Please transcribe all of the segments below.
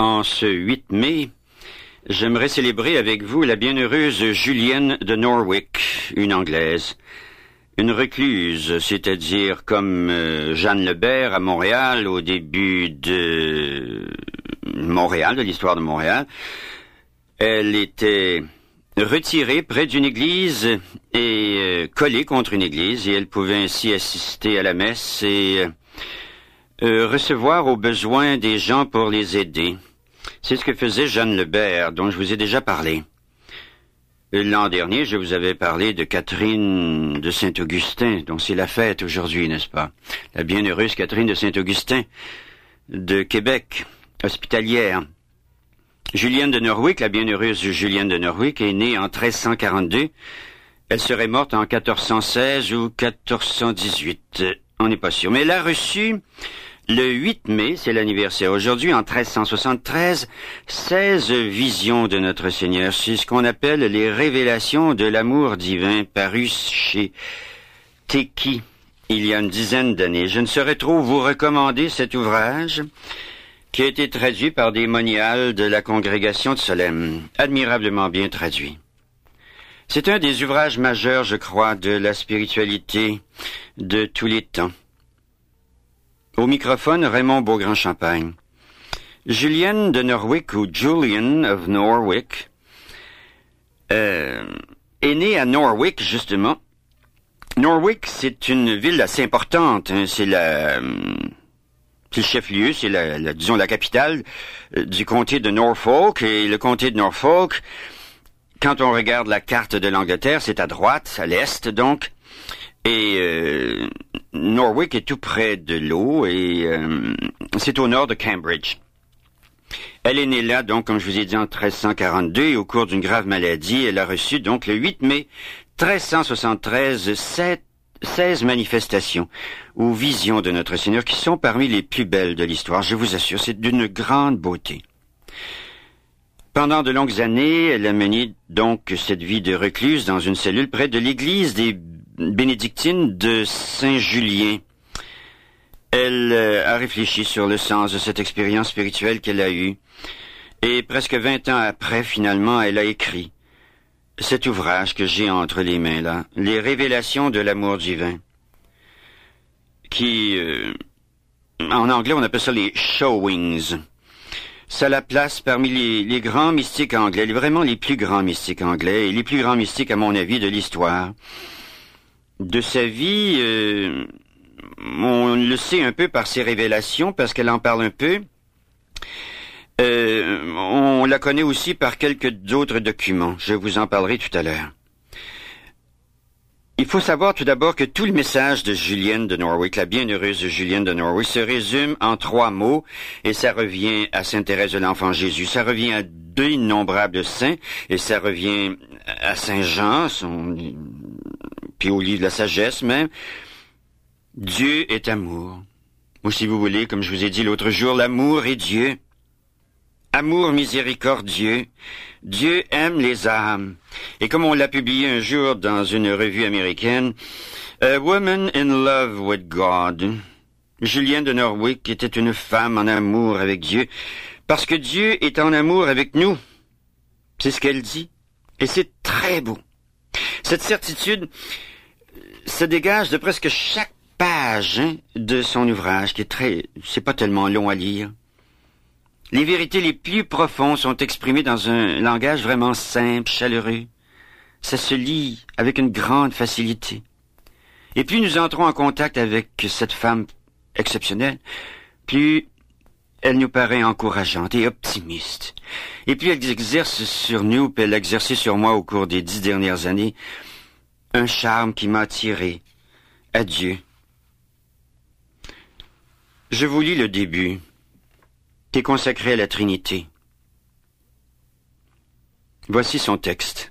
En ce 8 mai, j'aimerais célébrer avec vous la bienheureuse Julienne de Norwich, une Anglaise. Une recluse, c'est-à-dire comme Jeanne Lebert à Montréal au début de Montréal, de l'histoire de Montréal. Elle était retirée près d'une église et collée contre une église, et elle pouvait ainsi assister à la messe et recevoir aux besoins des gens pour les aider. C'est ce que faisait Jeanne Lebert, dont je vous ai déjà parlé. L'an dernier, je vous avais parlé de Catherine de Saint-Augustin, dont c'est la fête aujourd'hui, n'est-ce pas? La bienheureuse Catherine de Saint-Augustin de Québec, hospitalière. Julienne de Norwich, la bienheureuse Julienne de Norwich, est née en 1342. Elle serait morte en 1416 ou 1418. On n'est pas sûr. Mais elle a reçu, le 8 mai, c'est l'anniversaire aujourd'hui, en 1373, 16 visions de notre Seigneur. C'est ce qu'on appelle les révélations de l'amour divin, parues chez Teki il y a une dizaine d'années. Je ne saurais trop vous recommander cet ouvrage, qui a été traduit par des moniales de la congrégation de Solesmes, admirablement bien traduit. C'est un des ouvrages majeurs, je crois, de la spiritualité de tous les temps. Au microphone, Raymond Beaugrand-Champagne. Julienne de Norwich, ou Julian of Norwich, est née à Norwich, justement. Norwich, c'est une ville assez importante, hein. C'est le chef-lieu, c'est disons la capitale du comté de Norfolk. Et le comté de Norfolk, quand on regarde la carte de l'Angleterre, c'est à droite, à l'est donc. Et Norwich est tout près de l'eau et c'est au nord de Cambridge. Elle est née là, donc, comme je vous ai dit, en 1342 et au cours d'une grave maladie. Elle a reçu, donc, le 8 mai 1373, 16 manifestations ou visions de notre Seigneur qui sont parmi les plus belles de l'histoire. Je vous assure, c'est d'une grande beauté. Pendant de longues années, elle a mené donc cette vie de recluse dans une cellule près de l'église des bénédictines de Saint-Julien. Elle a réfléchi sur le sens de cette expérience spirituelle qu'elle a eue. Et presque 20 ans après, finalement, elle a écrit cet ouvrage que j'ai entre les mains là, Les révélations de l'amour divin, qui, en anglais, on appelle ça les showings. Ça la place parmi les grands mystiques anglais, vraiment les plus grands mystiques anglais, et les plus grands mystiques, à mon avis, de l'histoire. De sa vie, on le sait un peu par ses révélations, parce qu'elle en parle un peu. On la connaît aussi par quelques d'autres documents. Je vous en parlerai tout à l'heure. Il faut savoir tout d'abord que tout le message de Julienne de Norwich, la bienheureuse Julienne de Norwich, se résume en 3 mots, et ça revient à Sainte Thérèse de l'Enfant Jésus, ça revient à d'innombrables saints, et ça revient à Saint Jean, puis au livre de la sagesse même. Dieu est amour. Ou si vous voulez, comme je vous ai dit l'autre jour, l'amour est Dieu. Amour miséricordieux. Dieu aime les âmes. Et comme on l'a publié un jour dans une revue américaine, A Woman in Love with God. Julienne de Norwich était une femme en amour avec Dieu, parce que Dieu est en amour avec nous. C'est ce qu'elle dit. Et c'est très beau. Cette certitude se dégage de presque chaque page de son ouvrage, qui est c'est pas tellement long à lire. Les vérités les plus profondes sont exprimées dans un langage vraiment simple, chaleureux. Ça se lit avec une grande facilité. Et plus nous entrons en contact avec cette femme exceptionnelle, plus elle nous paraît encourageante et optimiste. Et plus elle exerce sur nous, puis elle a exercé sur moi au cours des 10 dernières années, un charme qui m'a attiré à Dieu. Je vous lis le début, qui est consacré à la Trinité. Voici son texte.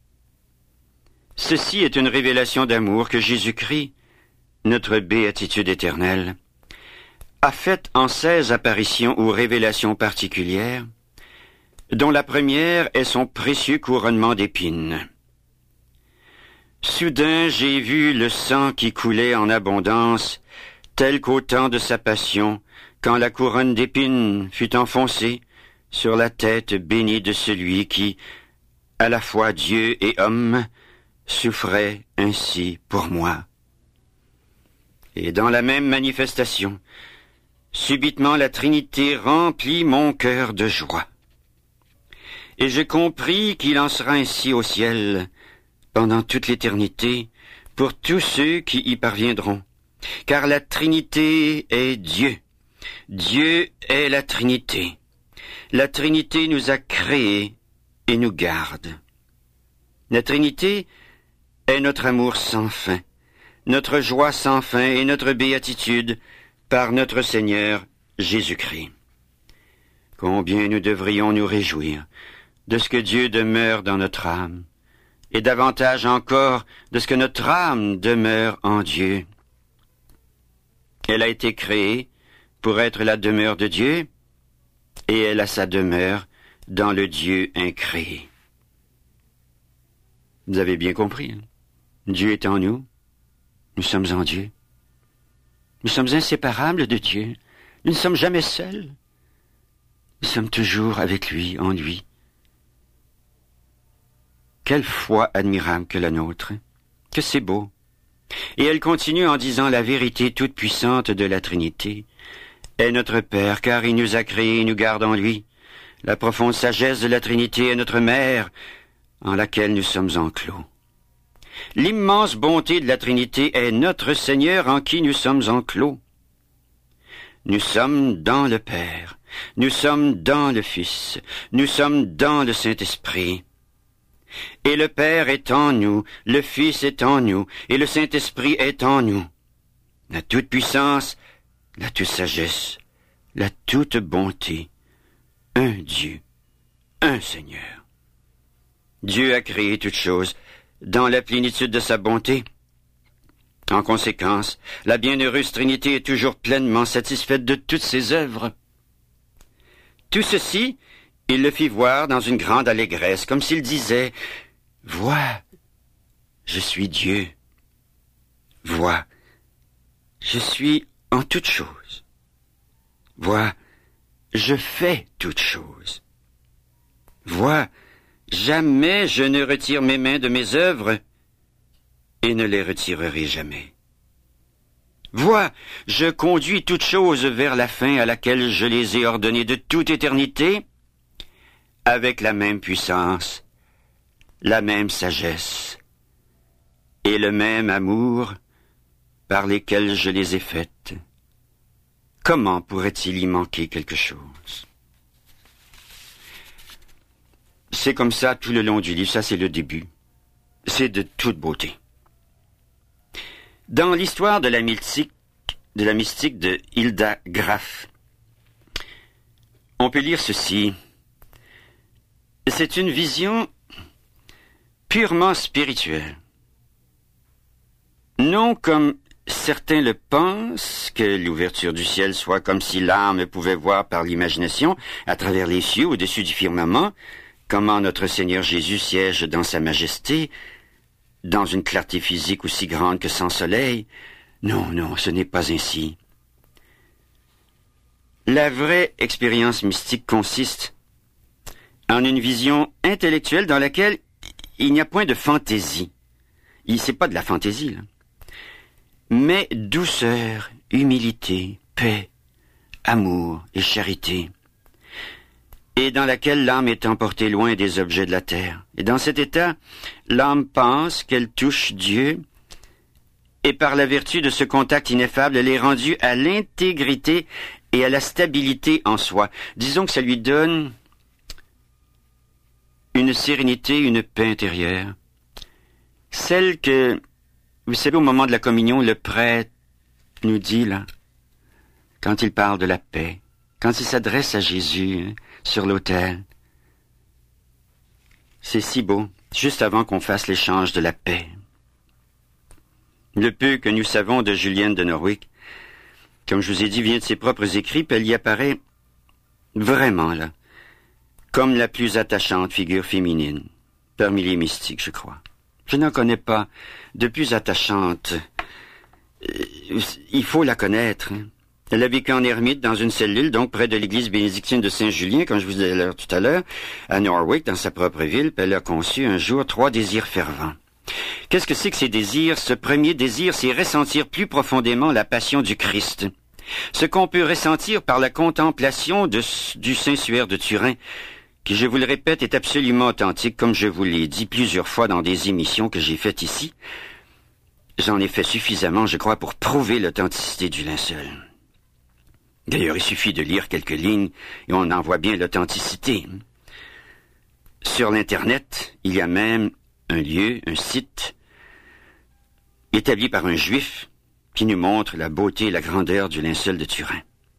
Ceci est une révélation d'amour que Jésus-Christ, notre béatitude éternelle, a faite en 16 apparitions ou révélations particulières, dont la première est son précieux couronnement d'épines. Soudain, j'ai vu le sang qui coulait en abondance, tel qu'au temps de sa passion, quand la couronne d'épines fut enfoncée, sur la tête bénie de celui qui, à la fois Dieu et homme, souffrait ainsi pour moi. Et dans la même manifestation, subitement la Trinité remplit mon cœur de joie. Et je compris qu'il en sera ainsi au ciel, pendant toute l'éternité, pour tous ceux qui y parviendront. Car la Trinité est Dieu. Dieu est la Trinité. La Trinité nous a créés et nous garde. La Trinité est notre amour sans fin, notre joie sans fin et notre béatitude par notre Seigneur Jésus-Christ. Combien nous devrions nous réjouir de ce que Dieu demeure dans notre âme, et davantage encore de ce que notre âme demeure en Dieu. Elle a été créée pour être la demeure de Dieu, et elle a sa demeure dans le Dieu incréé. Vous avez bien compris, hein? Dieu est en nous, nous sommes en Dieu. Nous sommes inséparables de Dieu, nous ne sommes jamais seuls. Nous sommes toujours avec lui, en lui. Quelle foi admirable que la nôtre, que c'est beau. Et elle continue en disant la vérité toute puissante de la Trinité est notre Père, car il nous a créés et nous garde en lui. La profonde sagesse de la Trinité est notre Mère, en laquelle nous sommes enclos. L'immense bonté de la Trinité est notre Seigneur, en qui nous sommes enclos. Nous sommes dans le Père, nous sommes dans le Fils, nous sommes dans le Saint-Esprit. Et le Père est en nous, le Fils est en nous, et le Saint-Esprit est en nous. La toute puissance, la toute sagesse, la toute bonté, un Dieu, un Seigneur. Dieu a créé toutes choses dans la plénitude de sa bonté. En conséquence, la bienheureuse Trinité est toujours pleinement satisfaite de toutes ses œuvres. Tout ceci, il le fit voir dans une grande allégresse, comme s'il disait « Vois, je suis Dieu. Vois, je suis en toutes choses. Vois, je fais toutes choses. Vois, jamais je ne retire mes mains de mes œuvres et ne les retirerai jamais. Vois, je conduis toutes choses vers la fin à laquelle je les ai ordonnées de toute éternité, avec la même puissance, la même sagesse et le même amour par lesquels je les ai faites. Comment pourrait-il y manquer quelque chose? C'est comme ça tout le long du livre, ça c'est le début. C'est de toute beauté. Dans l'histoire de la mystique de Hilda Graf, on peut lire ceci. C'est une vision purement spirituelle. Non comme certains le pensent, que l'ouverture du ciel soit comme si l'âme pouvait voir par l'imagination, à travers les cieux au-dessus du firmament, comment notre Seigneur Jésus siège dans sa majesté, dans une clarté physique aussi grande que sans soleil. Non, non, ce n'est pas ainsi. La vraie expérience mystique consiste en une vision intellectuelle dans laquelle il n'y a point de fantaisie. C'est pas de la fantaisie, là. Mais douceur, humilité, paix, amour et charité, et dans laquelle l'âme est emportée loin des objets de la terre. Et dans cet état, l'âme pense qu'elle touche Dieu, et par la vertu de ce contact ineffable, elle est rendue à l'intégrité et à la stabilité en soi. Disons que ça lui donne une sérénité, une paix intérieure, celle que, vous savez, au moment de la communion, le prêtre nous dit, là, quand il parle de la paix, quand il s'adresse à Jésus sur l'autel. C'est si beau, juste avant qu'on fasse l'échange de la paix. Le peu que nous savons de Julienne de Norwich, comme je vous ai dit, vient de ses propres écrits, puis elle y apparaît vraiment, là, comme la plus attachante figure féminine, parmi les mystiques, je crois. Je n'en connais pas de plus attachante. Il faut la connaître. Elle a vécu en ermite dans une cellule, donc près de l'église bénédictine de Saint-Julien, comme je vous disais tout à l'heure, à Norwich, dans sa propre ville, puis elle a conçu un jour 3 désirs fervents. Qu'est-ce que c'est que ces désirs? Ce premier désir, c'est ressentir plus profondément la passion du Christ. Ce qu'on peut ressentir par la contemplation du Saint-Suaire de Turin, qui, je vous le répète, est absolument authentique, comme je vous l'ai dit plusieurs fois dans des émissions que j'ai faites ici. J'en ai fait suffisamment, je crois, pour prouver l'authenticité du linceul. D'ailleurs, il suffit de lire quelques lignes et on en voit bien l'authenticité. Sur l'Internet, il y a même un lieu, un site, établi par un juif qui nous montre la beauté et la grandeur du linceul de Turin.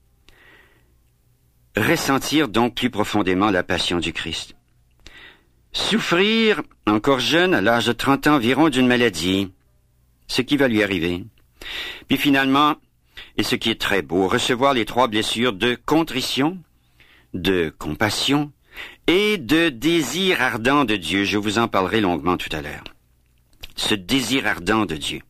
Ressentir donc plus profondément la passion du Christ. Souffrir, encore jeune, à l'âge de 30 ans environ, d'une maladie, ce qui va lui arriver. Puis finalement, et ce qui est très beau, recevoir les 3 blessures de contrition, de compassion et de désir ardent de Dieu. Je vous en parlerai longuement tout à l'heure. Ce désir ardent de Dieu.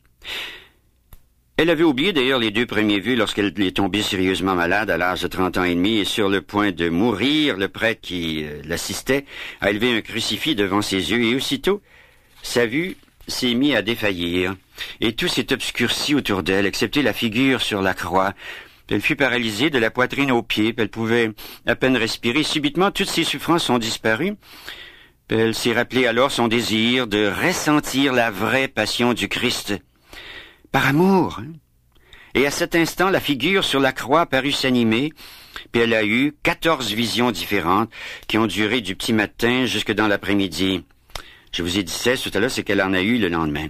Elle avait oublié d'ailleurs les 2 premiers vues lorsqu'elle est tombée sérieusement malade à l'âge de 30 ans et demi et sur le point de mourir, le prêtre qui l'assistait a élevé un crucifix devant ses yeux et aussitôt, sa vue s'est mise à défaillir et tout s'est obscurci autour d'elle, excepté la figure sur la croix. Elle fut paralysée de la poitrine aux pieds, elle pouvait à peine respirer. Subitement, toutes ses souffrances ont disparu. Elle s'est rappelée alors son désir de ressentir la vraie passion du Christ. Par amour. Et à cet instant, la figure sur la croix parut s'animer, puis elle a eu 14 visions différentes qui ont duré du petit matin jusque dans l'après-midi. Je vous ai dit 16 tout à l'heure, c'est qu'elle en a eu le lendemain.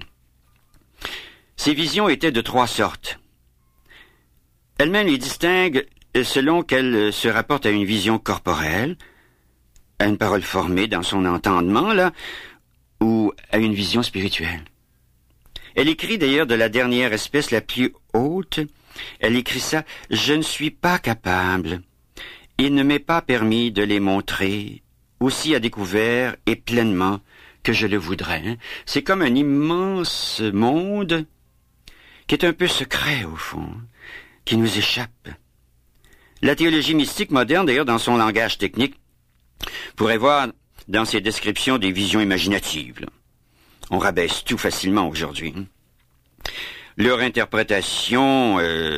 Ces visions étaient de 3 sortes. Elle-même les distingue selon qu'elle se rapporte à une vision corporelle, à une parole formée dans son entendement, là, ou à une vision spirituelle. Elle écrit d'ailleurs de la dernière espèce la plus haute. Elle écrit ça, « Je ne suis pas capable. Il ne m'est pas permis de les montrer aussi à découvert et pleinement que je le voudrais. » C'est comme un immense monde qui est un peu secret au fond, qui nous échappe. La théologie mystique moderne, d'ailleurs, dans son langage technique, pourrait voir dans ses descriptions des visions imaginatives, là. On rabaisse tout facilement aujourd'hui. Leur interprétation,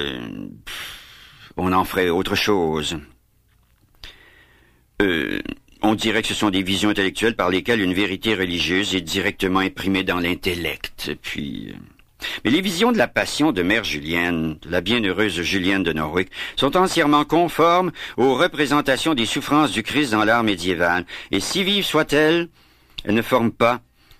on en ferait autre chose. On dirait que ce sont des visions intellectuelles par lesquelles une vérité religieuse est directement imprimée dans l'intellect. Mais les visions de la passion de Mère Julienne, de la bienheureuse Julienne de Norwich, sont entièrement conformes aux représentations des souffrances du Christ dans l'art médiéval. Et si vives soient-elles, elles ne forment pas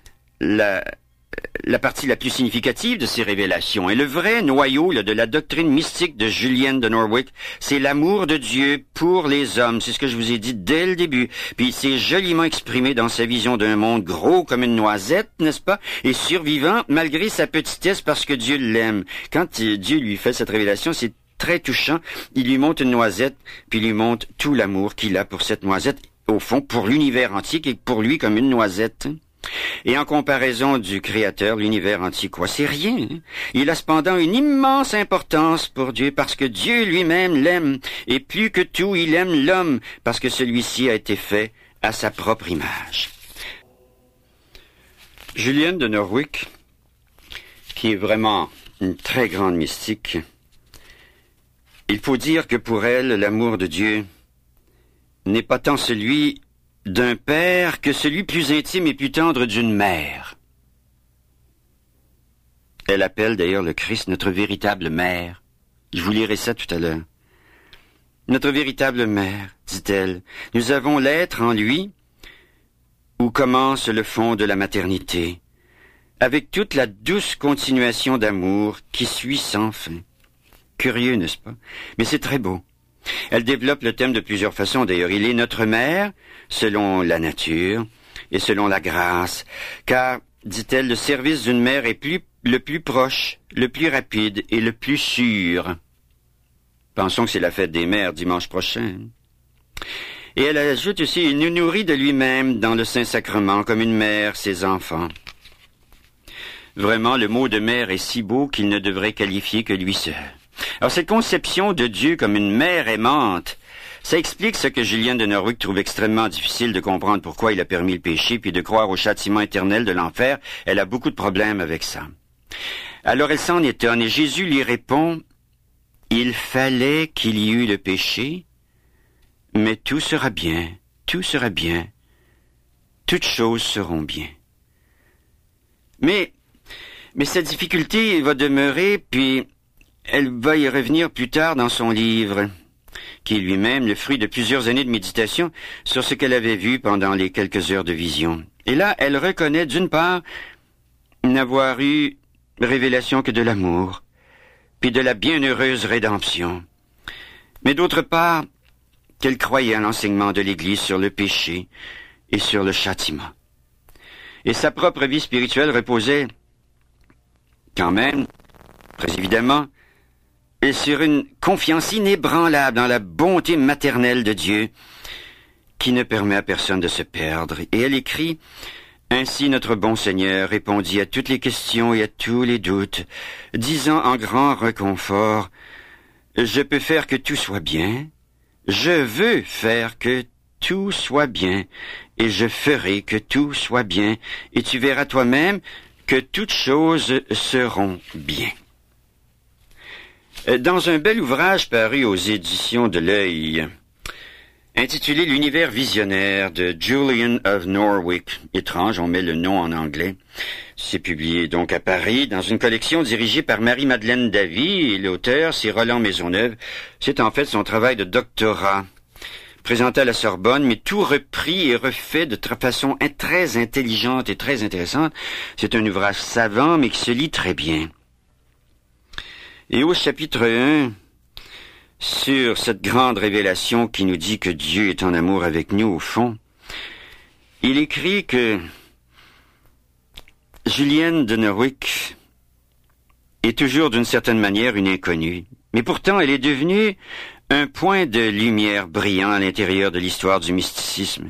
la partie la plus significative de ces révélations. Et le vrai noyau de la doctrine mystique de Julienne de Norwich, c'est l'amour de Dieu pour les hommes. C'est ce que je vous ai dit dès le début. Puis c'est joliment exprimé dans sa vision d'un monde gros comme une noisette, n'est-ce pas? Et survivant malgré sa petitesse parce que Dieu l'aime. Quand Dieu lui fait cette révélation, c'est très touchant. Il lui montre une noisette, puis il lui montre tout l'amour qu'il a pour cette noisette, au fond, pour l'univers entier, et pour lui comme une noisette. Et en comparaison du Créateur, l'univers entier, quoi, c'est rien. Il a cependant une immense importance pour Dieu, parce que Dieu lui-même l'aime, et plus que tout, il aime l'homme, parce que celui-ci a été fait à sa propre image. Julienne de Norwich, qui est vraiment une très grande mystique, il faut dire que pour elle, l'amour de Dieu n'est pas tant celui d'un père que celui plus intime et plus tendre d'une mère. Elle appelle d'ailleurs le Christ notre véritable mère. Je vous lirai ça tout à l'heure. Notre véritable mère, dit-elle, nous avons l'être en lui où commence le fond de la maternité, avec toute la douce continuation d'amour qui suit sans fin. Curieux, n'est-ce pas? Mais c'est très beau. Elle développe le thème de plusieurs façons. D'ailleurs, il est notre mère, selon la nature et selon la grâce, car, dit-elle, le service d'une mère est le plus proche, le plus rapide et le plus sûr. Pensons que c'est la fête des mères dimanche prochain. Et elle ajoute aussi, il nous nourrit de lui-même dans le Saint-Sacrement, comme une mère ses enfants. Vraiment, le mot de mère est si beau qu'il ne devrait qualifier que lui seul. Alors, cette conception de Dieu comme une mère aimante, ça explique ce que Julienne de Norwich trouve extrêmement difficile de comprendre pourquoi il a permis le péché, puis de croire au châtiment éternel de l'enfer. Elle a beaucoup de problèmes avec ça. Alors elle s'en étonne, et Jésus lui répond, « Il fallait qu'il y eût le péché, mais tout sera bien, toutes choses seront bien. » Mais cette difficulté va demeurer, puis elle va y revenir plus tard dans son livre, qui est lui-même le fruit de plusieurs années de méditation sur ce qu'elle avait vu pendant les quelques heures de vision. Et là, elle reconnaît d'une part n'avoir eu révélation que de l'amour, puis de la bienheureuse rédemption, mais d'autre part qu'elle croyait à l'enseignement de l'Église sur le péché et sur le châtiment. Et sa propre vie spirituelle reposait quand même, très évidemment, et sur une confiance inébranlable dans la bonté maternelle de Dieu qui ne permet à personne de se perdre. Et elle écrit, « Ainsi notre bon Seigneur répondit à toutes les questions et à tous les doutes, disant en grand réconfort, « Je peux faire que tout soit bien, je veux faire que tout soit bien, et je ferai que tout soit bien, et tu verras toi-même que toutes choses seront bien. » Dans un bel ouvrage paru aux éditions de l'Œil, intitulé « L'univers visionnaire » de Julian of Norwich, étrange, on met le nom en anglais, c'est publié donc à Paris, dans une collection dirigée par Marie-Madeleine Davy, et l'auteur, c'est Roland Maisonneuve. C'est en fait son travail de doctorat, présenté à la Sorbonne, mais tout repris et refait de façon très intelligente et très intéressante. C'est un ouvrage savant, mais qui se lit très bien. Et au chapitre 1, sur cette grande révélation qui nous dit que Dieu est en amour avec nous, au fond, il écrit que Julienne de Norwich est toujours d'une certaine manière une inconnue, mais pourtant elle est devenue un point de lumière brillant à l'intérieur de l'histoire du mysticisme.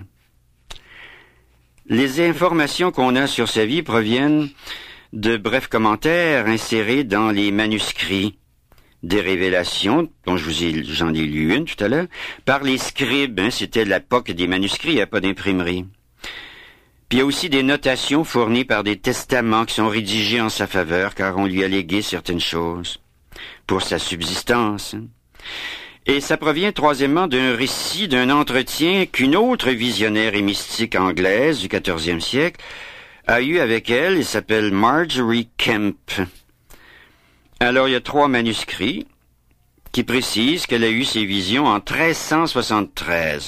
Les informations qu'on a sur sa vie proviennent de brefs commentaires insérés dans les manuscrits des révélations, dont j'en ai lu une tout à l'heure, par les scribes. C'était l'époque des manuscrits, il n'y a pas d'imprimerie. Puis il y a aussi des notations fournies par des testaments qui sont rédigés en sa faveur, car on lui a légué certaines choses pour sa subsistance. Et ça provient troisièmement d'un récit, d'un entretien qu'une autre visionnaire et mystique anglaise du XIVe siècle a eu avec elle. Elle s'appelle Marjorie Kemp. Alors, il y a 3 manuscrits qui précisent qu'elle a eu ses visions en 1373.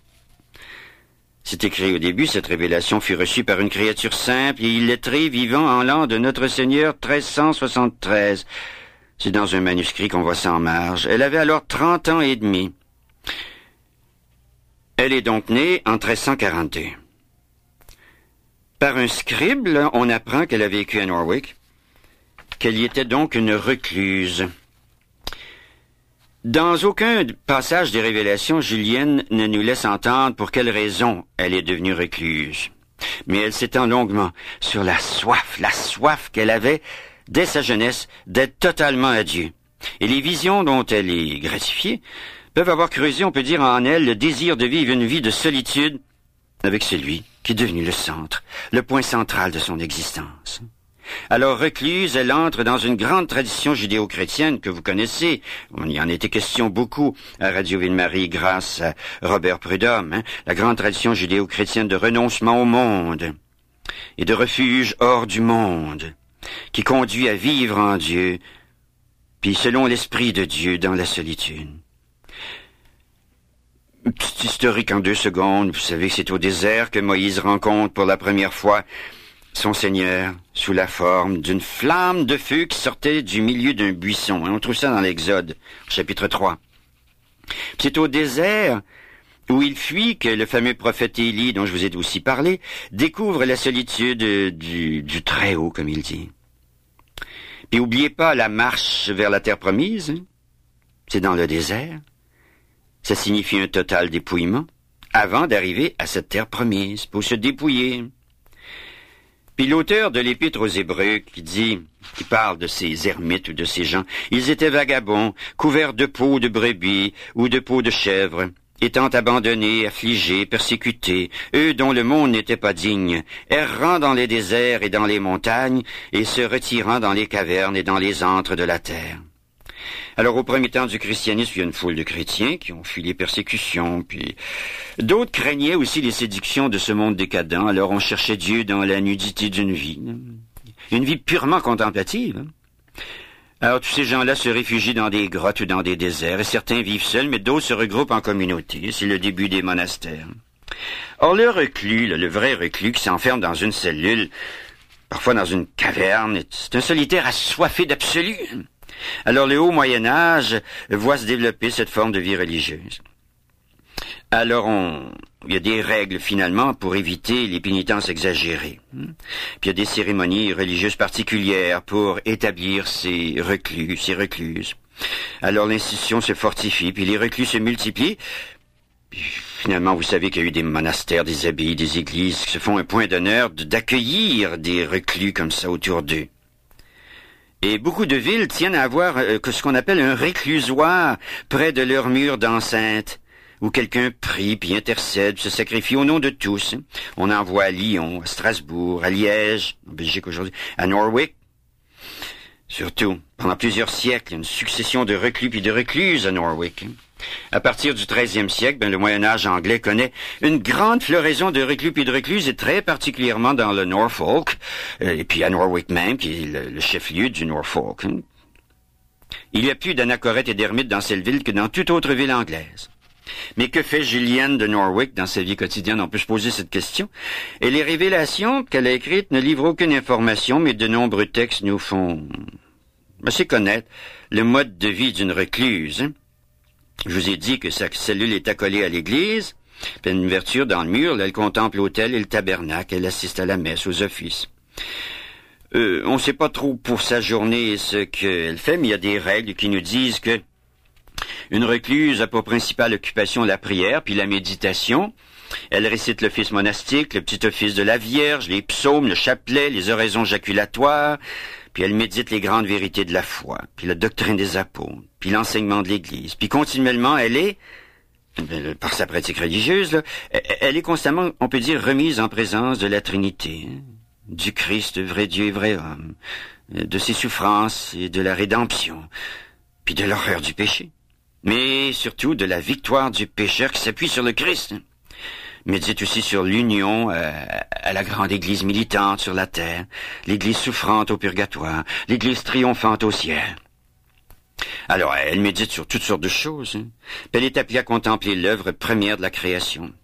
C'est écrit au début, cette révélation fut reçue par une créature simple et illettrée vivant en l'an de notre Seigneur 1373. C'est dans un manuscrit qu'on voit ça en marge. Elle avait alors 30 ans et demi. Elle est donc née en 1342. Par un scribe, on apprend qu'elle a vécu à Norwich, qu'elle y était donc une recluse. Dans aucun passage des révélations, Julienne ne nous laisse entendre pour quelle raison elle est devenue recluse. Mais elle s'étend longuement sur la soif qu'elle avait dès sa jeunesse d'être totalement à Dieu. Et les visions dont elle est gratifiée peuvent avoir creusé, on peut dire, en elle le désir de vivre une vie de solitude avec celui qui est devenu le centre, le point central de son existence. Alors recluse, elle entre dans une grande tradition judéo-chrétienne que vous connaissez. Il y en a été question beaucoup à Radio Ville-Marie grâce à Robert Prudhomme, la grande tradition judéo-chrétienne de renoncement au monde et de refuge hors du monde, qui conduit à vivre en Dieu, puis selon l'Esprit de Dieu dans la solitude. Petit historique en 2 secondes, vous savez que c'est au désert que Moïse rencontre pour la première fois son Seigneur sous la forme d'une flamme de feu qui sortait du milieu d'un buisson. On trouve ça dans l'Exode, chapitre 3. C'est au désert où il fuit que le fameux prophète Élie, dont je vous ai aussi parlé, découvre la solitude du Très-Haut, comme il dit. Puis oubliez pas la marche vers la terre promise, c'est dans le désert. Ça signifie un total dépouillement avant d'arriver à cette terre promise, pour se dépouiller. Puis l'auteur de l'Épître aux Hébreux qui parle de ces ermites ou de ces gens, ils étaient vagabonds, couverts de peaux de brebis ou de peaux de chèvres, étant abandonnés, affligés, persécutés, eux dont le monde n'était pas digne, errant dans les déserts et dans les montagnes, et se retirant dans les cavernes et dans les antres de la terre. Alors, au premier temps du christianisme, il y a une foule de chrétiens qui ont fui les persécutions, puis d'autres craignaient aussi les séductions de ce monde décadent, alors on cherchait Dieu dans la nudité d'une vie, une vie purement contemplative. Alors, tous ces gens-là se réfugient dans des grottes ou dans des déserts, et certains vivent seuls, mais d'autres se regroupent en communauté. C'est le début des monastères. Or, le reclus, le vrai reclus, qui s'enferme dans une cellule, parfois dans une caverne, c'est un solitaire assoiffé d'absolu. Alors, le haut Moyen-Âge voit se développer cette forme de vie religieuse. Alors, il y a des règles, finalement, pour éviter les pénitences exagérées. Puis, il y a des cérémonies religieuses particulières pour établir ces reclus, ces recluses. Alors, l'institution se fortifie, puis les reclus se multiplient. Puis, finalement, vous savez qu'il y a eu des monastères, des abbayes, des églises qui se font un point d'honneur d'accueillir des reclus comme ça autour d'eux. Et beaucoup de villes tiennent à avoir ce qu'on appelle un réclusoire près de leurs murs d'enceinte, où quelqu'un prie, puis intercède, se sacrifie au nom de tous. On en voit à Lyon, à Strasbourg, à Liège, en Belgique aujourd'hui, à Norwich. Surtout, pendant plusieurs siècles, une succession de reclus puis de recluses à Norwich. À partir du 13e siècle, le Moyen-Âge anglais connaît une grande floraison de reclus puis de recluses, et très particulièrement dans le Norfolk, et puis à Norwich même, qui est le chef-lieu du Norfolk. Il y a plus d'anachorètes et d'ermites dans cette ville que dans toute autre ville anglaise. Mais que fait Julienne de Norwich dans sa vie quotidienne? On peut se poser cette question. Et les révélations qu'elle a écrites ne livrent aucune information, mais de nombreux textes nous font assez connaître le mode de vie d'une recluse. Je vous ai dit que sa cellule est accolée à l'église, puis une ouverture dans le mur, là, elle contemple l'autel et le tabernacle, elle assiste à la messe, aux offices. On ne sait pas trop pour sa journée ce qu'elle fait, mais il y a des règles qui nous disent que une recluse a pour principale occupation la prière, puis la méditation. Elle récite l'office monastique, le petit office de la Vierge, les psaumes, le chapelet, les oraisons jaculatoires, puis elle médite les grandes vérités de la foi, puis la doctrine des apôtres, puis l'enseignement de l'Église. Puis continuellement, elle est, par sa pratique religieuse, là, elle est constamment, on peut dire, remise en présence de la Trinité, du Christ, vrai Dieu et vrai homme, de ses souffrances et de la rédemption, puis de l'horreur du péché. Mais surtout de la victoire du pécheur qui s'appuie sur le Christ. Médite aussi sur l'union à la grande Église militante sur la terre, l'Église souffrante au purgatoire, l'Église triomphante au ciel. Alors, elle médite sur toutes sortes de choses. Elle est appelée à contempler l'œuvre première de la création.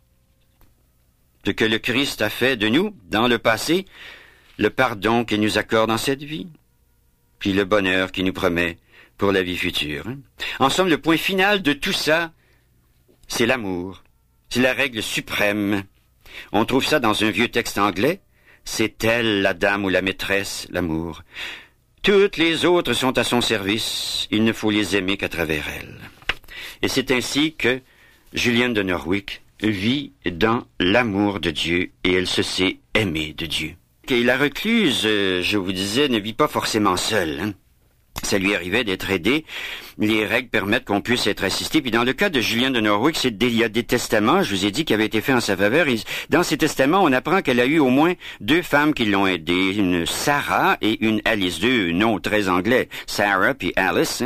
Ce que le Christ a fait de nous dans le passé, le pardon qu'il nous accorde dans cette vie, puis le bonheur qu'il nous promet pour la vie future. En somme, le point final de tout ça, c'est l'amour. C'est la règle suprême. On trouve ça dans un vieux texte anglais. C'est elle, la dame ou la maîtresse, l'amour. Toutes les autres sont à son service. Il ne faut les aimer qu'à travers elle. Et c'est ainsi que Julienne de Norwich vit dans l'amour de Dieu et elle se sait aimer de Dieu. Et la recluse, je vous disais, ne vit pas forcément seule. Ça lui arrivait d'être aidé. Les règles permettent qu'on puisse être assisté. Puis dans le cas de Julienne de Norwich, il y a des testaments, je vous ai dit, qui avaient été faits en sa faveur. Et dans ces testaments, on apprend qu'elle a eu au moins 2 femmes qui l'ont aidée, une Sarah et une Alice, 2 noms très anglais, Sarah puis Alice.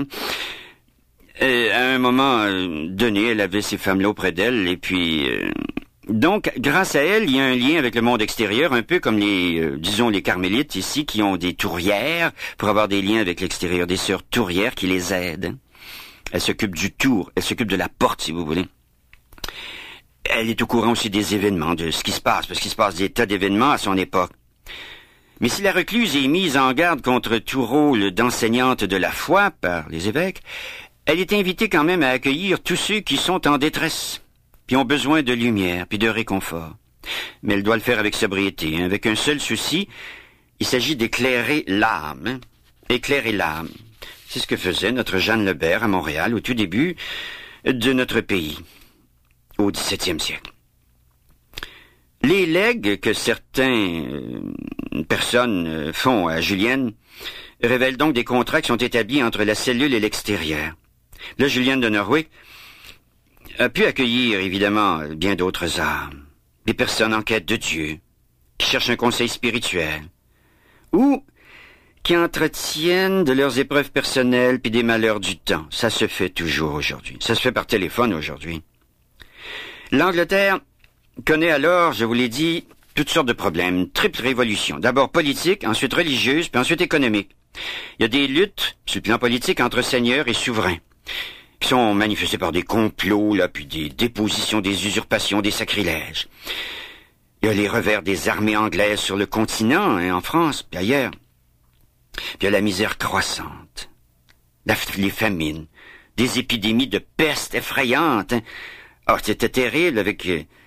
À un moment donné, elle avait ces femmes-là auprès d'elle, et puis... Donc, grâce à elle, il y a un lien avec le monde extérieur, un peu comme disons, les carmélites ici, qui ont des tourières pour avoir des liens avec l'extérieur, des sœurs tourières qui les aident. Elle s'occupe du tour, elle s'occupe de la porte, si vous voulez. Elle est au courant aussi des événements, de ce qui se passe, parce qu'il se passe des tas d'événements à son époque. Mais si la recluse est mise en garde contre tout rôle d'enseignante de la foi par les évêques, elle est invitée quand même à accueillir tous ceux qui sont en détresse, puis ont besoin de lumière, puis de réconfort. Mais elle doit le faire avec sobriété, avec un seul souci, il s'agit d'éclairer l'âme. Éclairer l'âme. C'est ce que faisait notre Jeanne Lebert à Montréal au tout début de notre pays, au XVIIe siècle. Les legs que certaines personnes font à Julienne révèlent donc des contrats qui sont établis entre la cellule et l'extérieur. Là, Julienne de Norwich a pu accueillir, évidemment, bien d'autres âmes, des personnes en quête de Dieu, qui cherchent un conseil spirituel, ou qui entretiennent de leurs épreuves personnelles puis des malheurs du temps. Ça se fait toujours aujourd'hui. Ça se fait par téléphone aujourd'hui. L'Angleterre connaît alors, je vous l'ai dit, toutes sortes de problèmes. Une triple révolution. D'abord politique, ensuite religieuse, puis ensuite économique. Il y a des luttes, sur le plan politique, entre seigneurs et souverains, qui sont manifestées par des complots, là, puis des dépositions, des usurpations, des sacrilèges. Il y a les revers des armées anglaises sur le continent, en France, puis ailleurs. Puis il y a la misère croissante, les famines, des épidémies de peste effrayantes. Ah, c'était terrible avec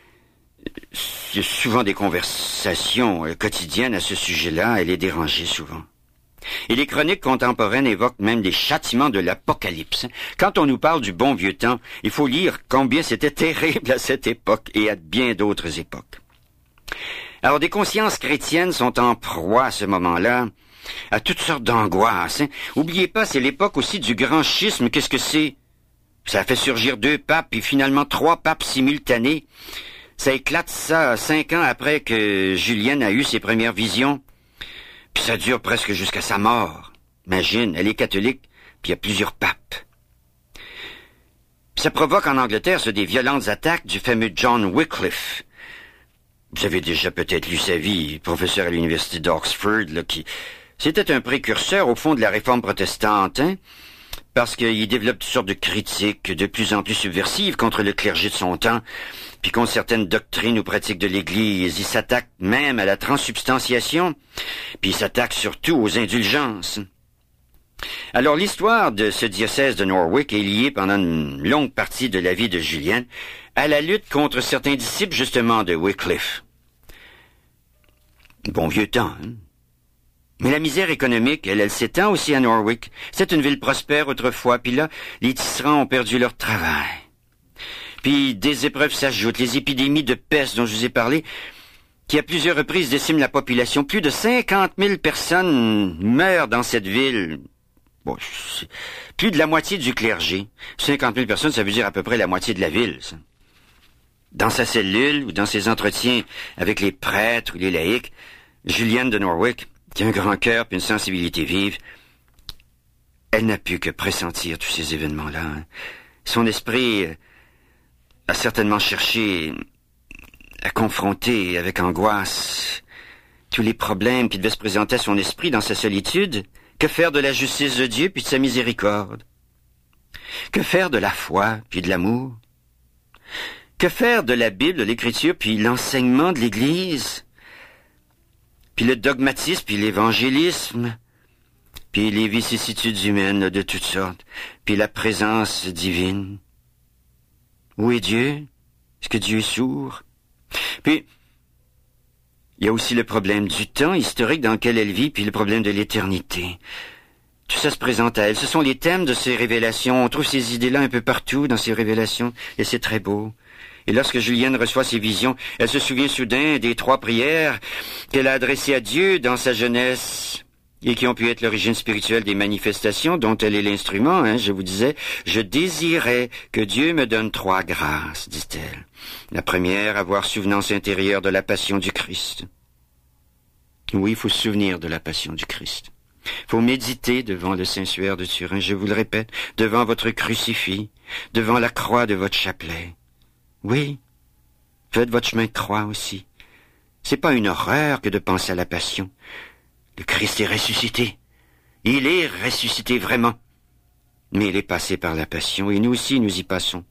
souvent des conversations quotidiennes à ce sujet-là. Elle est dérangée souvent. Et les chroniques contemporaines évoquent même des châtiments de l'Apocalypse. Quand on nous parle du bon vieux temps, il faut lire combien c'était terrible à cette époque et à bien d'autres époques. Alors, des consciences chrétiennes sont en proie à ce moment-là à toutes sortes d'angoisses. Oubliez pas, c'est l'époque aussi du grand schisme. Qu'est-ce que c'est? Ça a fait surgir 2 papes, puis finalement 3 papes simultanés. Ça éclate ça 5 ans après que Julienne a eu ses premières visions. Puis ça dure presque jusqu'à sa mort. Imagine, elle est catholique, puis il y a plusieurs papes. Puis ça provoque en Angleterre des violentes attaques du fameux John Wycliffe. Vous avez déjà peut-être lu sa vie, professeur à l'université d'Oxford, là, qui... C'était un précurseur, au fond, de la réforme protestante, parce qu'il développe toutes sortes de critiques de plus en plus subversives contre le clergé de son temps, puis contre certaines doctrines ou pratiques de l'Église. Il s'attaque même à la transsubstantiation, puis il s'attaque surtout aux indulgences. Alors, l'histoire de ce diocèse de Norwich est liée pendant une longue partie de la vie de Julienne à la lutte contre certains disciples, justement, de Wycliffe. Bon vieux temps, Mais la misère économique, elle s'étend aussi à Norwich. C'est une ville prospère autrefois, puis là, les tisserands ont perdu leur travail. Puis des épreuves s'ajoutent, les épidémies de peste dont je vous ai parlé, qui à plusieurs reprises déciment la population. Plus de 50 000 personnes meurent dans cette ville. Bon, plus de la moitié du clergé. 50 000 personnes, ça veut dire à peu près la moitié de la ville, ça. Dans sa cellule ou dans ses entretiens avec les prêtres ou les laïcs, Julienne de Norwich, qui a un grand cœur et une sensibilité vive, elle n'a pu que pressentir tous ces événements-là. Son esprit a certainement cherché à confronter avec angoisse tous les problèmes qui devaient se présenter à son esprit dans sa solitude. Que faire de la justice de Dieu puis de sa miséricorde? Que faire de la foi puis de l'amour? Que faire de la Bible, de l'Écriture puis l'enseignement de l'Église? Puis le dogmatisme, puis l'évangélisme, puis les vicissitudes humaines de toutes sortes, puis la présence divine. Où est Dieu? Est-ce que Dieu est sourd? Puis, il y a aussi le problème du temps historique dans lequel elle vit, puis le problème de l'éternité. Tout ça se présente à elle. Ce sont les thèmes de ces révélations. On trouve ces idées-là un peu partout dans ces révélations, et c'est très beau. Et lorsque Julienne reçoit ces visions, elle se souvient soudain des 3 prières qu'elle a adressées à Dieu dans sa jeunesse et qui ont pu être l'origine spirituelle des manifestations dont elle est l'instrument. Je vous disais, je désirais que Dieu me donne 3 grâces, dit-elle. La première, avoir souvenance intérieure de la passion du Christ. Oui, il faut se souvenir de la passion du Christ. Il faut méditer devant le Saint-Suaire de Turin, je vous le répète, devant votre crucifix, devant la croix de votre chapelet. Oui, faites votre chemin de croix aussi. C'est pas une horreur que de penser à la passion. Le Christ est ressuscité. Il est ressuscité vraiment. Mais il est passé par la passion, et nous aussi nous y passons.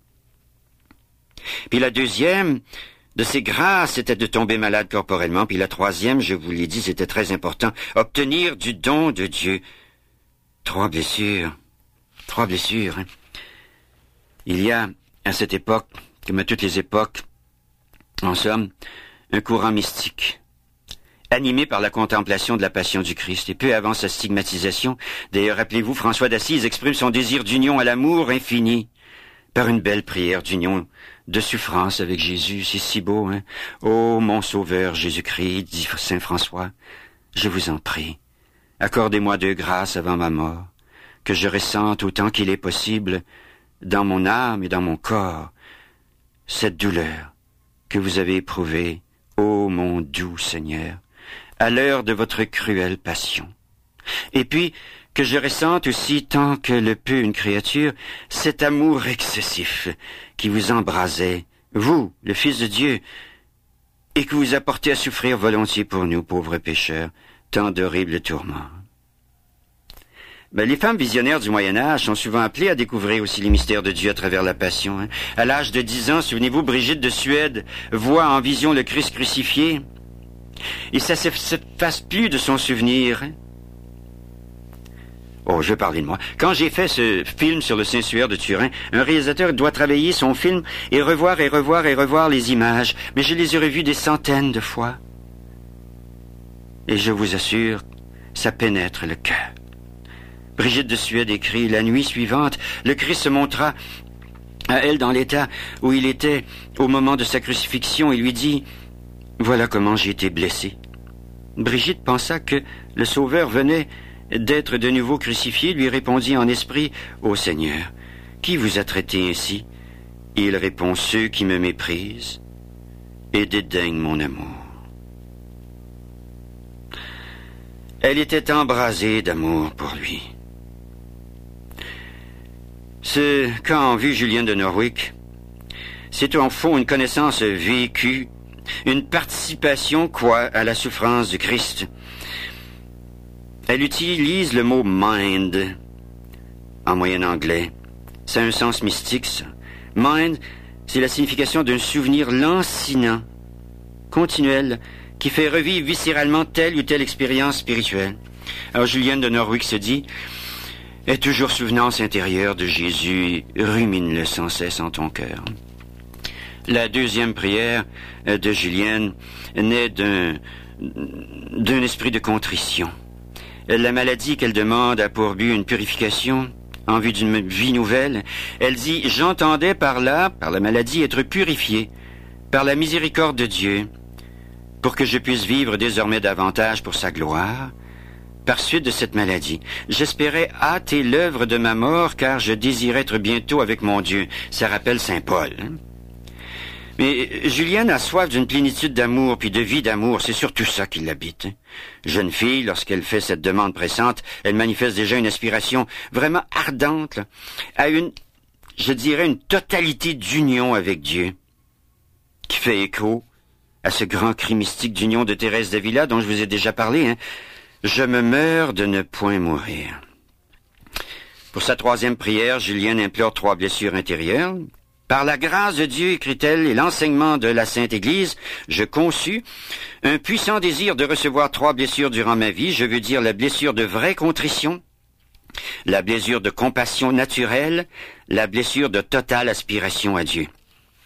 Puis la deuxième de ces grâces, c'était de tomber malade corporellement. Puis la troisième, je vous l'ai dit, c'était très important, obtenir du don de Dieu. 3 blessures. 3 blessures. Il y a, à cette époque, comme à toutes les époques, en somme, un courant mystique, animé par la contemplation de la passion du Christ, et peu avant sa stigmatisation. D'ailleurs, rappelez-vous, François d'Assise exprime son désir d'union à l'amour infini. par une belle prière d'union, de souffrance avec Jésus. C'est si beau, hein? Ô mon Sauveur Jésus-Christ, dit saint François, je vous en prie, accordez-moi de grâce avant ma mort, que je ressente autant qu'il est possible, dans mon âme et dans mon corps, cette douleur que vous avez éprouvée, ô mon doux Seigneur, à l'heure de votre cruelle passion. Et puis, que je ressente aussi, tant que le peut une créature, cet amour excessif qui vous embrasait, vous, le Fils de Dieu, et que vous apportez à souffrir volontiers pour nous, pauvres pécheurs, tant d'horribles tourments. Les femmes visionnaires du Moyen-Âge sont souvent appelées à découvrir aussi les mystères de Dieu à travers la Passion. Hein. À l'âge de 10 ans, souvenez-vous, Brigitte de Suède voit en vision le Christ crucifié, et ça ne s'efface plus de son souvenir. Hein. Oh, je vais parler de moi. Quand j'ai fait ce film sur le Saint-Suaire de Turin, un réalisateur doit travailler son film et revoir les images. Mais je les ai revues des centaines de fois. Et je vous assure, ça pénètre le cœur. Brigitte de Suède écrit, la nuit suivante, le Christ se montra à elle dans l'état où il était au moment de sa crucifixion et lui dit, voilà comment j'ai été blessée. Brigitte pensa que le Sauveur venait d'être de nouveau crucifié, lui répondit en esprit, « Ô Seigneur, qui vous a traité ainsi ?» Il répond, « Ceux qui me méprisent et dédaignent mon amour. » Elle était embrasée d'amour pour lui. Ce qu'a vu Julienne de Norwich, c'est en fond une connaissance vécue, une participation, à la souffrance du Christ. Elle utilise le mot « mind » en moyen anglais. Ça a un sens mystique, ça. « Mind », c'est la signification d'un souvenir lancinant, continuel, qui fait revivre viscéralement telle ou telle expérience spirituelle. Alors Julienne de Norwich se dit « Aie toujours souvenance intérieure de Jésus, rumine-le sans cesse en ton cœur. » La deuxième prière de Julienne naît d'un esprit de contrition. La maladie qu'elle demande a pour but une purification en vue d'une vie nouvelle. Elle dit, j'entendais par la maladie, être purifié par la miséricorde de Dieu pour que je puisse vivre désormais davantage pour sa gloire. Par suite de cette maladie, j'espérais hâter l'œuvre de ma mort car je désirais être bientôt avec mon Dieu. Ça rappelle saint Paul. Hein? Mais Julienne a soif d'une plénitude d'amour, puis de vie d'amour, c'est surtout ça qui l'habite. Jeune fille, lorsqu'elle fait cette demande pressante, elle manifeste déjà une aspiration vraiment ardente, à une totalité d'union avec Dieu, qui fait écho à ce grand cri mystique d'union de Thérèse d'Avila dont je vous ai déjà parlé. Hein. Je me meurs de ne point mourir. Pour sa troisième prière, Julienne implore 3 blessures intérieures. Par la grâce de Dieu, écrit-elle, et l'enseignement de la Sainte Église, je conçus un puissant désir de recevoir 3 blessures durant ma vie. Je veux dire la blessure de vraie contrition, la blessure de compassion naturelle, la blessure de totale aspiration à Dieu.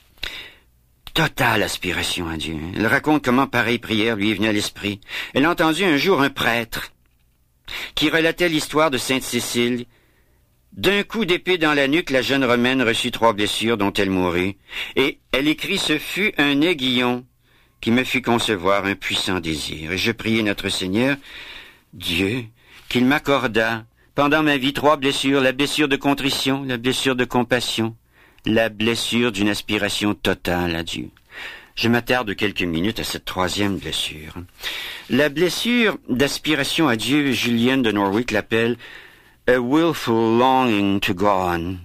Totale aspiration à Dieu. Elle raconte comment pareille prière lui est venue à l'esprit. Elle a entendu un jour un prêtre qui relatait l'histoire de Sainte Cécile. D'un coup d'épée dans la nuque, la jeune Romaine reçut 3 blessures dont elle mourut. Et elle écrit, ce fut un aiguillon qui me fit concevoir un puissant désir. Et je priai notre Seigneur, Dieu, qu'il m'accordât pendant ma vie 3 blessures, la blessure de contrition, la blessure de compassion, la blessure d'une aspiration totale à Dieu. Je m'attarde quelques minutes à cette 3e blessure. La blessure d'aspiration à Dieu, Julienne de Norwich l'appelle a willful longing to God.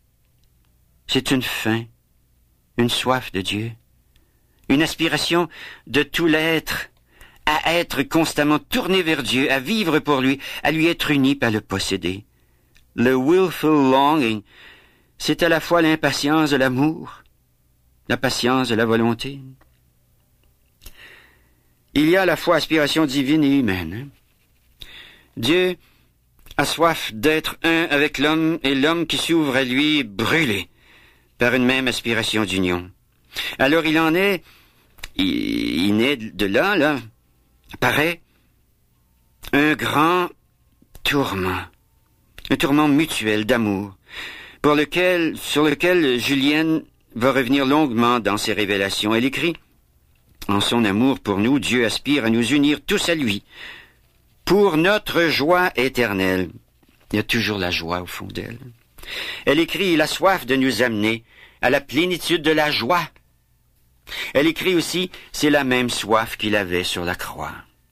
C'est une faim, une soif de Dieu, une aspiration de tout l'être, à être constamment tourné vers Dieu, à vivre pour lui, à lui être uni, pas le posséder. Le willful longing, c'est à la fois l'impatience de l'amour, la patience de la volonté. Il y a à la fois aspiration divine et humaine. Dieu a soif d'être un avec l'homme et l'homme qui s'ouvre à lui brûlé par une même aspiration d'union. Alors il naît de là, apparaît un grand tourment, un tourment mutuel d'amour, sur lequel Julienne va revenir longuement dans ses révélations. Elle écrit: en son amour pour nous, Dieu aspire à nous unir tous à lui, pour notre joie éternelle. Il y a toujours la joie au fond d'elle. Elle écrit: il a soif de nous amener à la plénitude de la joie. Elle écrit aussi: c'est la même soif qu'il avait sur la croix.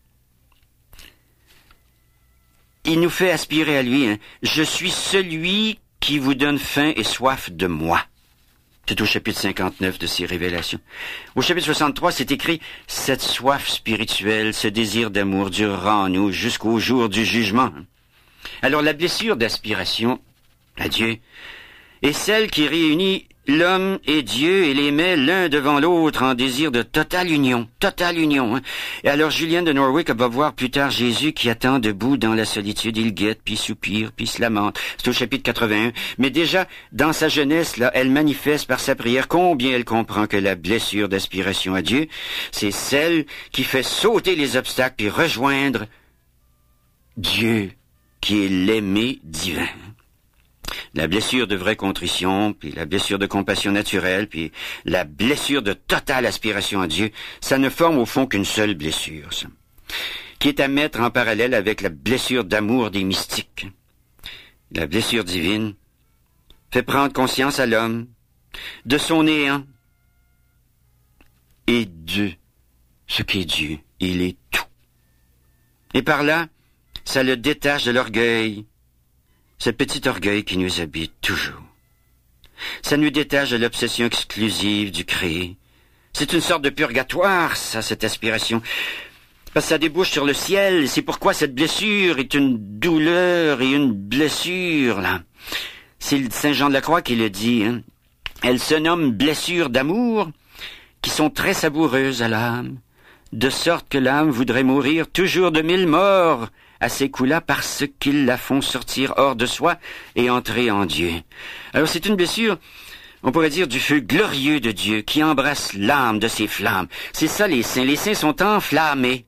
Il nous fait aspirer à lui. Je suis celui qui vous donne faim et soif de moi. C'est au chapitre 59 de ces révélations. Au chapitre 63, c'est écrit: cette soif spirituelle, ce désir d'amour durera en nous jusqu'au jour du jugement. Alors la blessure d'aspiration à Dieu est celle qui réunit l'homme et Dieu et les met l'un devant l'autre en désir de totale union. Et alors Julienne de Norwich va voir plus tard Jésus qui attend debout dans la solitude. Il guette, puis soupire, puis se lamente. C'est au chapitre 81. Mais déjà, dans sa jeunesse, là, elle manifeste par sa prière combien elle comprend que la blessure d'aspiration à Dieu, c'est celle qui fait sauter les obstacles puis rejoindre Dieu, qui est l'aimé divin. La blessure de vraie contrition, puis la blessure de compassion naturelle, puis la blessure de totale aspiration à Dieu, ça ne forme au fond qu'une seule blessure, ça, qui est à mettre en parallèle avec la blessure d'amour des mystiques. La blessure divine fait prendre conscience à l'homme de son néant et de ce qu'est Dieu. Il est tout. Et par là, ça le détache de l'orgueil, ce petit orgueil qui nous habite toujours. Ça nous détache de l'obsession exclusive du créé. C'est une sorte de purgatoire, ça, cette aspiration. Parce que ça débouche sur le ciel. C'est pourquoi cette blessure est une douleur et une blessure, là. C'est Saint Jean de la Croix qui le dit, hein. Elle se nomme blessures d'amour, qui sont très savoureuses à l'âme, de sorte que l'âme voudrait mourir toujours de 1000 morts à ces coups-là parce qu'ils la font sortir hors de soi et entrer en Dieu. Alors c'est une blessure, on pourrait dire, du feu glorieux de Dieu qui embrasse l'âme de ses flammes. C'est ça les saints. Les saints sont enflammés.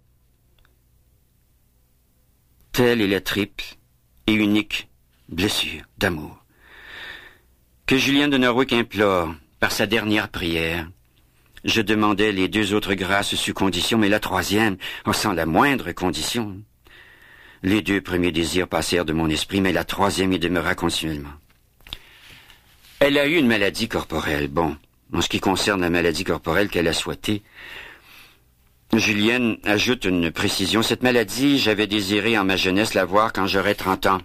Telle est la triple et unique blessure d'amour que Julienne de Norwich implore par sa dernière prière. Je demandais les 2 autres grâces sous condition, mais la troisième, sans la moindre condition. Les 2 premiers désirs passèrent de mon esprit, mais la troisième y demeura continuellement. Elle a eu une maladie corporelle. Bon, en ce qui concerne la maladie corporelle qu'elle a souhaitée, Julienne ajoute une précision. Cette maladie, j'avais désiré en ma jeunesse la voir quand j'aurais 30 ans.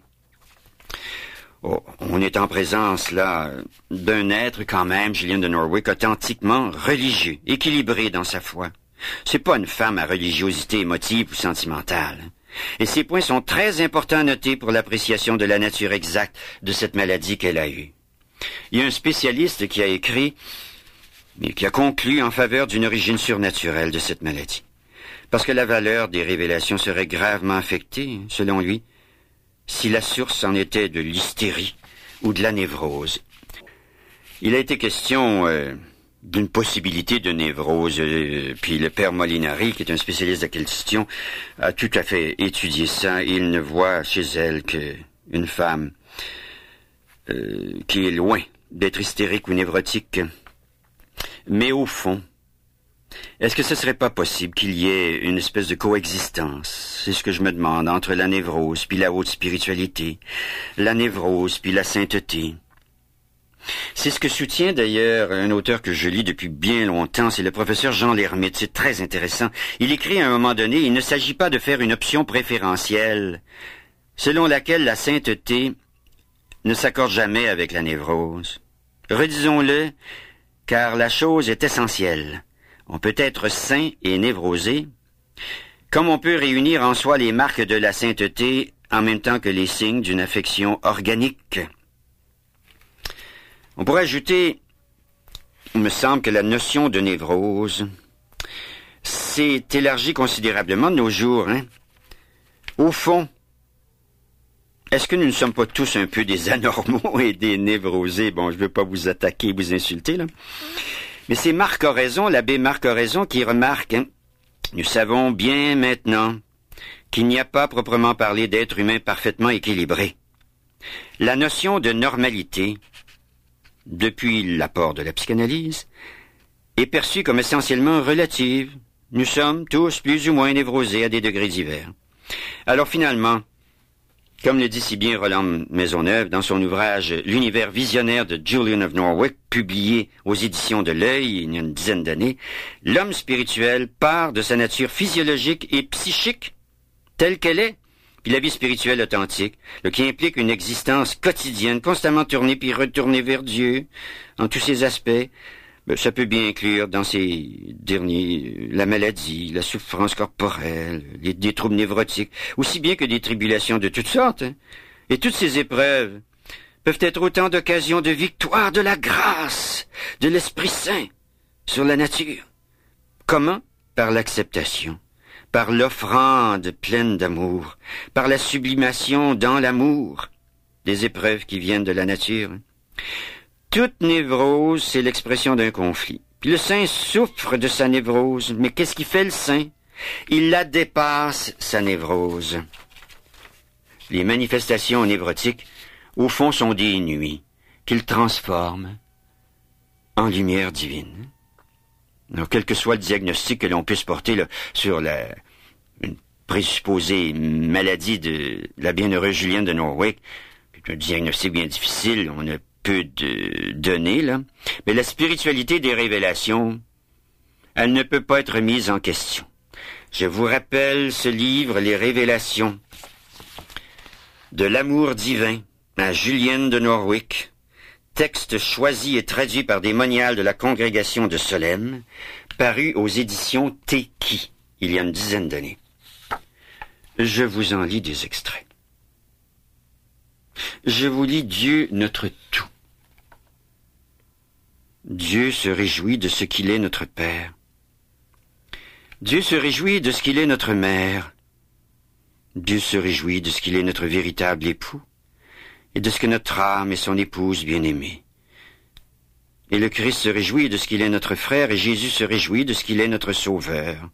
Oh, on est en présence, là, d'un être quand même, Julienne de Norwich, authentiquement religieux, équilibré dans sa foi. C'est pas une femme à religiosité émotive ou sentimentale. Et ces points sont très importants à noter pour l'appréciation de la nature exacte de cette maladie qu'elle a eue. Il y a un spécialiste qui a écrit, mais qui a conclu en faveur d'une origine surnaturelle de cette maladie. Parce que la valeur des révélations serait gravement affectée, selon lui, si la source en était de l'hystérie ou de la névrose. Il a été question d'une possibilité de névrose, puis le père Molinari, qui est un spécialiste de la question, a tout à fait étudié ça. Il ne voit chez elle qu'une femme qui est loin d'être hystérique ou névrotique. Mais au fond, est-ce que ce serait pas possible qu'il y ait une espèce de coexistence, c'est ce que je me demande, entre la névrose puis la haute spiritualité, la névrose puis la sainteté? C'est ce que soutient d'ailleurs un auteur que je lis depuis bien longtemps, c'est le professeur Jean Lermite. C'est très intéressant. Il écrit à un moment donné: il ne s'agit pas de faire une option préférentielle, selon laquelle la sainteté ne s'accorde jamais avec la névrose. Redisons-le, car la chose est essentielle. On peut être saint et névrosé, comme on peut réunir en soi les marques de la sainteté en même temps que les signes d'une affection organique. On pourrait ajouter, il me semble que la notion de névrose s'est élargie considérablement de nos jours, hein. Au fond, est-ce que nous ne sommes pas tous un peu des anormaux et des névrosés? Bon, je ne veux pas vous attaquer, vous insulter, là. Mais c'est Marc Oraison, l'abbé Marc Oraison, qui remarque, hein, nous savons bien maintenant qu'il n'y a pas proprement parlé d'être humain parfaitement équilibré. La notion de normalité depuis l'apport de la psychanalyse, est perçue comme essentiellement relative. Nous sommes tous plus ou moins névrosés à des degrés divers. Alors finalement, comme le dit si bien Roland Maisonneuve dans son ouvrage « L'univers visionnaire de Julian of Norwich », publié aux éditions de l'Œil il y a une dizaine d'années, l'homme spirituel part de sa nature physiologique et psychique telle qu'elle est, puis la vie spirituelle authentique, qui implique une existence quotidienne, constamment tournée puis retournée vers Dieu, en tous ses aspects. Ça peut bien inclure dans ces derniers la maladie, la souffrance corporelle, des troubles névrotiques, aussi bien que des tribulations de toutes sortes. Et toutes ces épreuves peuvent être autant d'occasions de victoire de la grâce, de l'Esprit Saint sur la nature. Comment? Par l'acceptation, par l'offrande pleine d'amour, par la sublimation dans l'amour des épreuves qui viennent de la nature. Toute névrose, c'est l'expression d'un conflit. Puis le saint souffre de sa névrose, mais qu'est-ce qui fait le saint? Il la dépasse, sa névrose. Les manifestations névrotiques, au fond, sont des nuits qu'il transforme en lumière divine. Alors, quel que soit le diagnostic que l'on puisse porter sur une présupposée maladie de la bienheureuse Julienne de Norwich, c'est un diagnostic bien difficile, on a peu de données, là. Mais la spiritualité des révélations, elle ne peut pas être mise en question. Je vous rappelle ce livre, Les Révélations de l'amour divin à Julienne de Norwich, texte choisi et traduit par des moniales de la congrégation de Solesmes, paru aux éditions Teki, il y a une dizaine d'années. Je vous en lis des extraits. Je vous lis Dieu notre tout. Dieu se réjouit de ce qu'il est notre Père. Dieu se réjouit de ce qu'il est notre Mère. Dieu se réjouit de ce qu'il est notre véritable époux et de ce que notre âme est son épouse bien-aimée. Et le Christ se réjouit de ce qu'il est notre frère et Jésus se réjouit de ce qu'il est notre sauveur.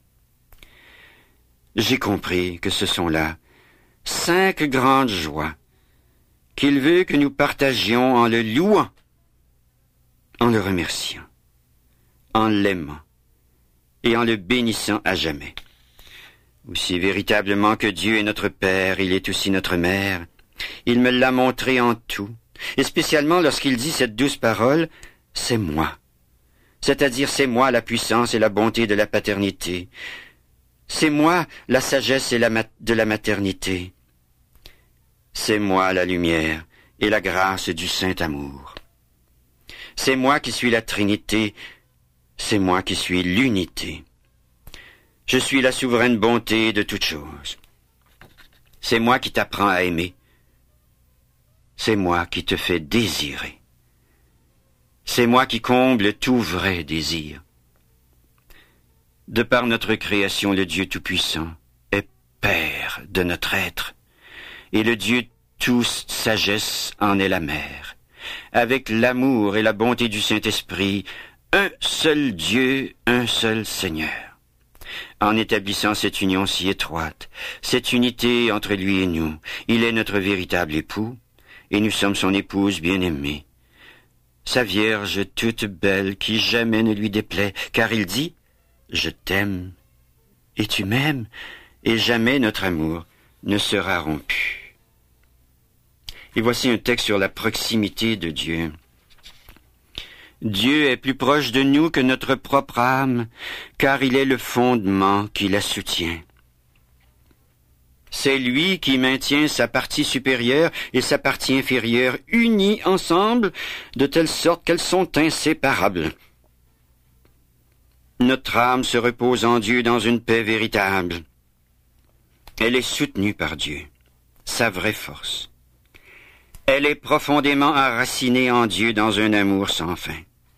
J'ai compris que ce sont là 5 grandes joies qu'il veut que nous partagions en le louant, en le remerciant, en l'aimant et en le bénissant à jamais. Aussi véritablement que Dieu est notre Père, il est aussi notre Mère. Il me l'a montré en tout, et spécialement lorsqu'il dit cette douce parole, « C'est moi », c'est-à-dire c'est moi la puissance et la bonté de la paternité, c'est moi la sagesse et de la maternité, c'est moi la lumière et la grâce du saint amour. C'est moi qui suis la Trinité, c'est moi qui suis l'unité. Je suis la souveraine bonté de toutes choses. C'est moi qui t'apprends à aimer. C'est moi qui te fais désirer. C'est moi qui comble tout vrai désir. De par notre création, le Dieu Tout-Puissant est Père de notre être, et le Dieu Tout-Sagesse en est la mère. Avec l'amour et la bonté du Saint-Esprit, un seul Dieu, un seul Seigneur. En établissant cette union si étroite, cette unité entre lui et nous, il est notre véritable époux, et nous sommes son épouse bien-aimée. Sa Vierge toute belle qui jamais ne lui déplaît, car il dit « Je t'aime, et tu m'aimes, et jamais notre amour ne sera rompu. » Et voici un texte sur la proximité de Dieu. Dieu est plus proche de nous que notre propre âme, car il est le fondement qui la soutient. C'est lui qui maintient sa partie supérieure et sa partie inférieure unies ensemble, de telle sorte qu'elles sont inséparables. Notre âme se repose en Dieu dans une paix véritable. Elle est soutenue par Dieu, sa vraie force. Elle est profondément enracinée en Dieu dans un amour sans fin.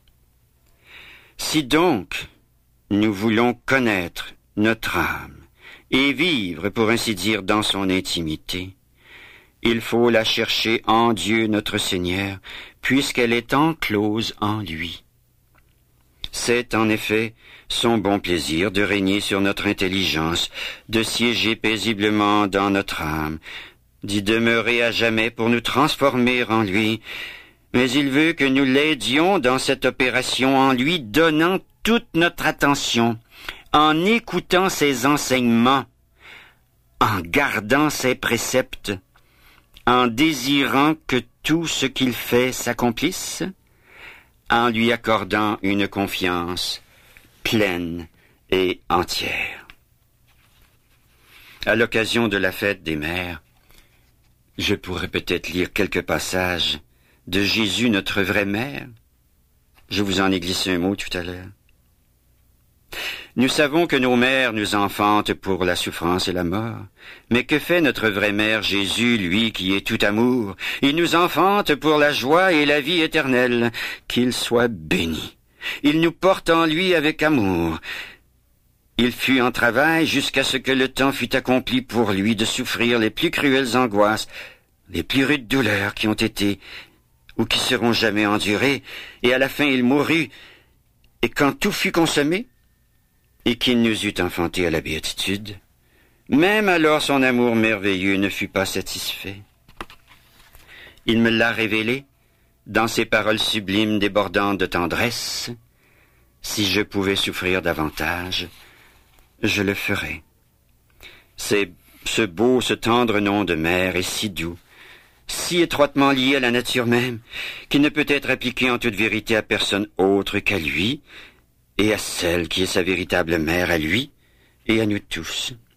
Si donc nous voulons connaître notre âme et vivre, pour ainsi dire, dans son intimité, il faut la chercher en Dieu notre Seigneur, puisqu'elle est enclose en lui. C'est en effet son bon plaisir de régner sur notre intelligence, de siéger paisiblement dans notre âme, d'y demeurer à jamais pour nous transformer en lui, Mais il veut que nous l'aidions dans cette opération en lui donnant toute notre attention, en écoutant ses enseignements, en gardant ses préceptes, en désirant que tout ce qu'il fait s'accomplisse, en lui accordant une confiance pleine et entière. À l'occasion de la fête des mères, je pourrais peut-être lire quelques passages de Jésus, notre vraie mère. Je vous en ai glissé un mot tout à l'heure. Nous savons que nos mères nous enfantent pour la souffrance et la mort. Mais que fait notre vraie mère Jésus, lui qui est tout amour? Il nous enfante pour la joie et la vie éternelle. Qu'il soit béni. Il nous porte en lui avec amour. Il fut en travail jusqu'à ce que le temps fût accompli pour lui de souffrir les plus cruelles angoisses, les plus rudes douleurs qui ont été ou qui seront jamais endurées, et à la fin il mourut, et quand tout fut consommé, et qu'il nous eut enfantés à la béatitude, même alors son amour merveilleux ne fut pas satisfait. Il me l'a révélé dans ses paroles sublimes débordantes de tendresse. Si je pouvais souffrir davantage, je le ferais. C'est ce beau, ce tendre nom de mère est si doux, si étroitement lié à la nature même, qu'il ne peut être appliqué en toute vérité à personne autre qu'à lui, et à celle qui est sa véritable mère, à lui et à nous tous.